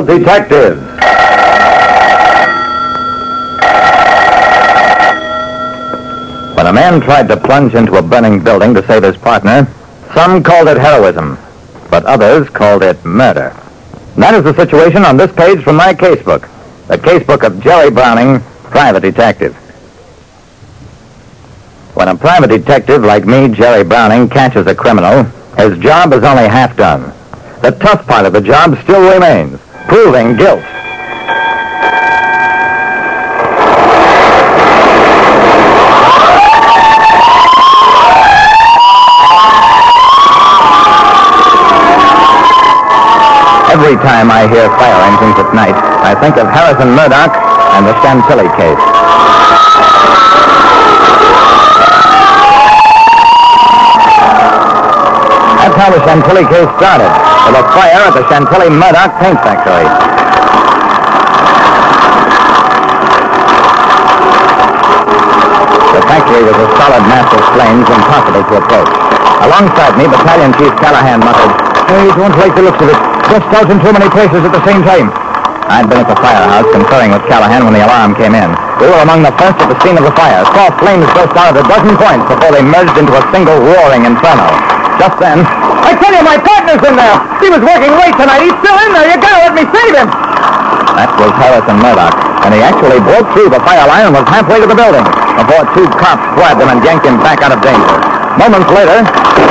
Detectives. When a man tried to plunge into a burning building to save his partner, some called it heroism, but others called it murder. And that is the situation on this page from my casebook, the casebook of Jerry Browning, private detective. When a private detective like me, Jerry Browning, catches a criminal, his job is only half done. The tough part of the job still remains, proving guilt. Every time I hear fire engines at night, I think of Harrison Murdoch and the Chantilly case. That's how the Chantilly case started, with a fire at the Chantilly Murdoch paint factory. The factory was a solid mass of flames impossible to approach. Alongside me, Battalion Chief Callahan muttered, "I don't like the looks of it. Just out in too many places at the same time." I'd been at the firehouse conferring with Callahan when the alarm came in. We were among the first at the scene of the fire. Saw flames burst out at a dozen points before they merged into a single roaring inferno. Just then, "I tell you, my partner's in there. He was working late tonight. He's still in there. You gotta let me save him." That was Harrison Murdoch, and he actually broke through the fire line and was halfway to the building before two cops grabbed him and yanked him back out of danger. Moments later...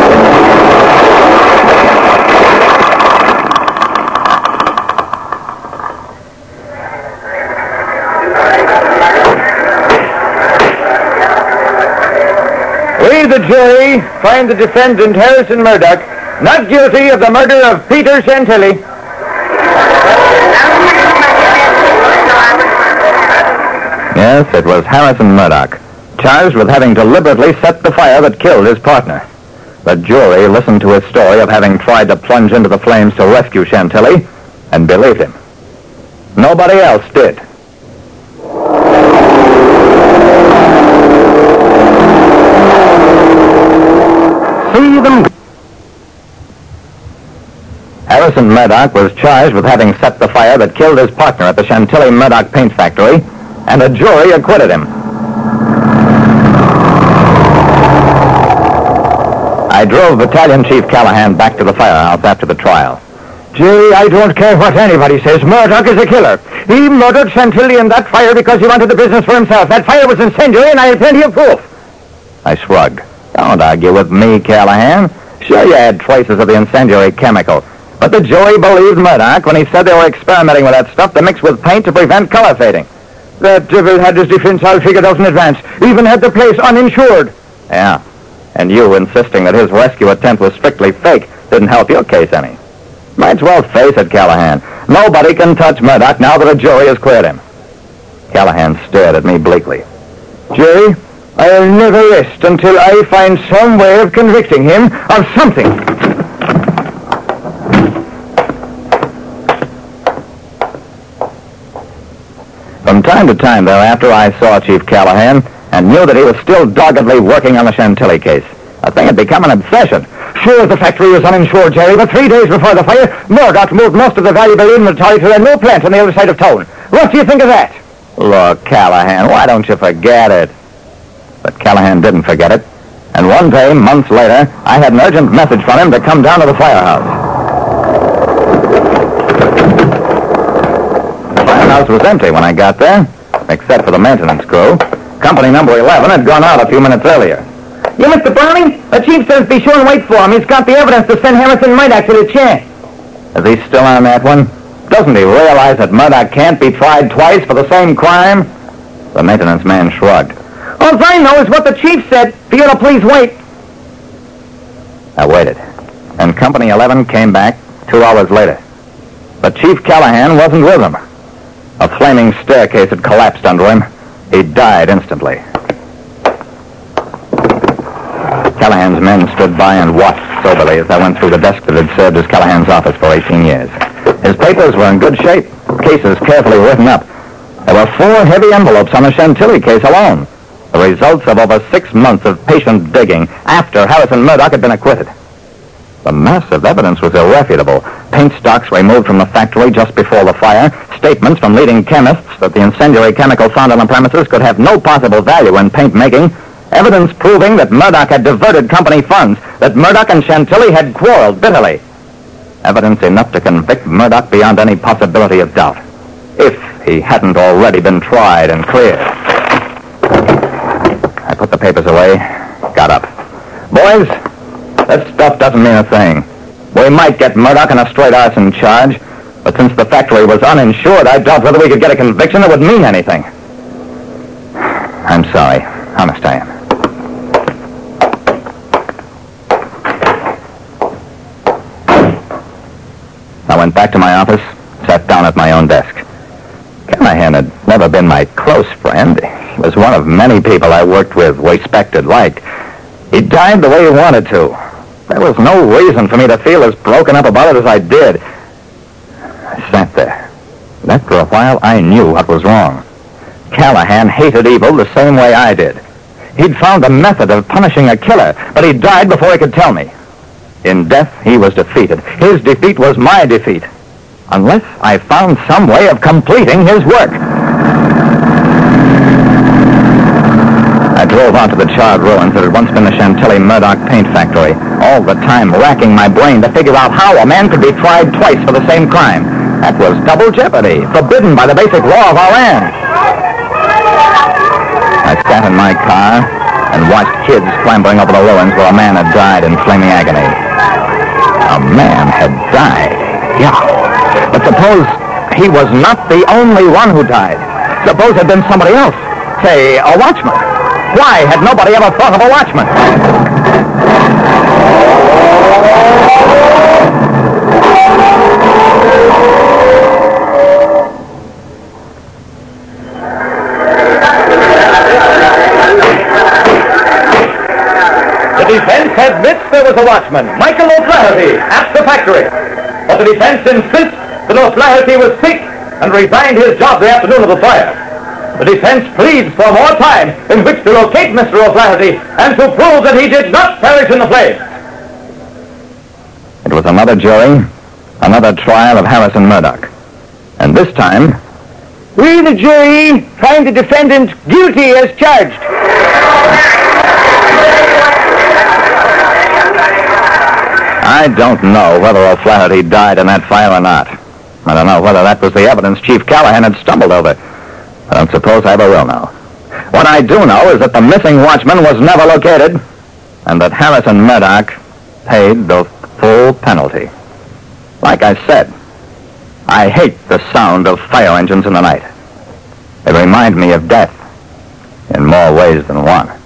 We, the jury, find the defendant, Harrison Murdoch, not guilty of the murder of Peter Chantilly. Yes, it was Harrison Murdoch, charged with having deliberately set the fire that killed his partner. The jury listened to his story of having tried to plunge into the flames to rescue Chantilly and believed him. Nobody else did. See them. Harrison Murdoch was charged with having set the fire that killed his partner at the Chantilly Murdoch paint factory, and a jury acquitted him. I drove Battalion Chief Callahan back to the firehouse after the trial. "Jerry, I don't care what anybody says. Murdoch is a killer. He murdered Chantilly in that fire because he wanted the business for himself. That fire was incendiary, and I have plenty of proof." I shrugged. "Don't argue with me, Callahan. Sure, you had traces of the incendiary chemical. But the jury believed Murdoch when he said they were experimenting with that stuff to mix with paint to prevent color fading." "That devil had his defense all figured out in advance. Even had the place uninsured." "Yeah. And you insisting that his rescue attempt was strictly fake didn't help your case any. Might as well face it, Callahan. Nobody can touch Murdoch now that a jury has cleared him." Callahan stared at me bleakly. "Jerry, I'll never rest until I find some way of convicting him of something." From time to time thereafter, I saw Chief Callahan and knew that he was still doggedly working on the Chantilly case. The thing had become an obsession. "Sure, the factory was uninsured, Jerry, but 3 days before the fire, Murdoch moved most of the valuable inventory to a new plant on the other side of town. What do you think of that?" "Look, Callahan, why don't you forget it?" But Callahan didn't forget it. And one day, months later, I had an urgent message from him to come down to the firehouse. The firehouse was empty when I got there, except for the maintenance crew. Company number 11 had gone out a few minutes earlier. "You, Mr. Browning? The chief says be sure and wait for him. He's got the evidence to send Harrison Murdoch to the chair." "Is he still on that one? Doesn't he realize that Murdoch can't be tried twice for the same crime?" The maintenance man shrugged. "All I know is what the chief said. For you to please wait." I waited, and Company 11 came back 2 hours later. But Chief Callahan wasn't with them. A flaming staircase had collapsed under him. He died instantly. Callahan's men stood by and watched soberly as I went through the desk that had served as Callahan's office for 18 years. His papers were in good shape, cases carefully written up. There were 4 heavy envelopes on the Chantilly case alone, the results of over 6 months of patient digging after Harrison Murdoch had been acquitted. The massive evidence was irrefutable. Paint stocks removed from the factory just before the fire, statements from leading chemists that the incendiary chemical found on the premises could have no possible value in paint making, evidence proving that Murdoch had diverted company funds, that Murdoch and Chantilly had quarreled bitterly. Evidence enough to convict Murdoch beyond any possibility of doubt, if he hadn't already been tried and cleared. I put the papers away, got up. Boys, that stuff doesn't mean a thing. We might get Murdoch on a straight arson charge, but since the factory was uninsured, I doubt whether we could get a conviction that would mean anything. I'm sorry. Honest, I am. I went back to my office, sat down at my own desk. Callahan had never been my close friend. He was one of many people I worked with, respected, liked. He died the way he wanted to. There was no reason for me to feel as broken up about it as I did. I sat there. And after a while, I knew what was wrong. Callahan hated evil the same way I did. He'd found a method of punishing a killer, but he died before he could tell me. In death, he was defeated. His defeat was my defeat. Unless I found some way of completing his work. I drove out to the charred ruins that had once been the Chantilly Murdoch paint factory, all the time racking my brain to figure out how a man could be tried twice for the same crime. That was double jeopardy, forbidden by the basic law of our land. I sat in my car and watched kids clambering over the ruins where a man had died in flaming agony. A man had died, yeah. But suppose he was not the only one who died. Suppose it had been somebody else, say, a watchman. Why had nobody ever thought of a watchman? The defense admits there was a watchman, Michael O'Flaherty, at the factory. But the defense insists that O'Flaherty was sick and resigned his job the afternoon of the fire. The defense pleads for more time in which to locate Mr. O'Flaherty and to prove that he did not perish in the flames. It was another jury, another trial of Harrison Murdoch. And this time, we, the jury, find the defendant guilty as charged. I don't know whether O'Flaherty died in that fire or not. I don't know whether that was the evidence Chief Callahan had stumbled over. I don't suppose I ever will know. What I do know is that the missing watchman was never located, and that Harrison Murdoch paid the full penalty. Like I said, I hate the sound of fire engines in the night. They remind me of death in more ways than one.